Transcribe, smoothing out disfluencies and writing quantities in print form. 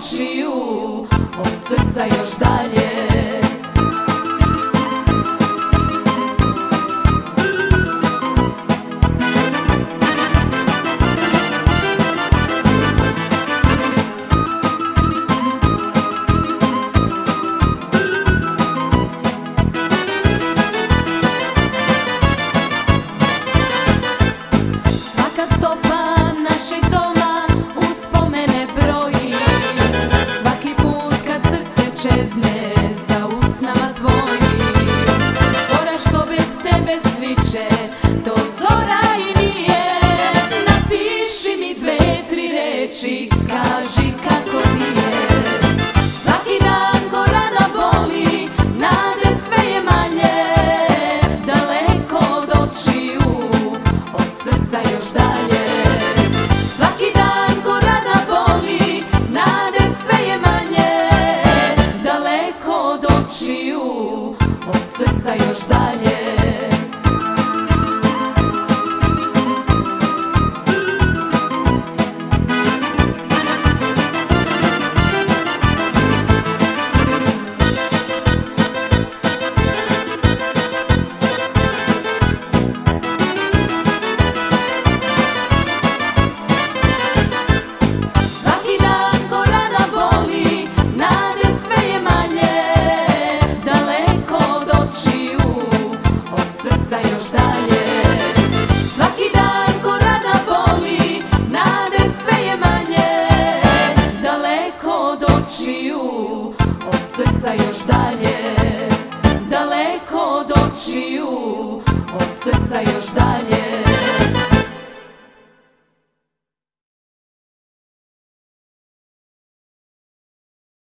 očiju, od srca još dalje. Za usnama tvojih zora što bez tebe sviće, to zora i nije. Napiši mi 2-3 reči, kaži kako ti je. Svaki dan ko rana boli, nade sve je manje. Daleko od očiju, od srca još dalje. Svaki dan ko rana boli, nade sve je manje. Od očiju, od srca još dalje. Svaki dan ko rana boli, nade sve je manje. Još dalje. Svaki dan ko rana boli, nade sve je manje. Daleko od očiju, od srca još dalje. Daleko od očiju.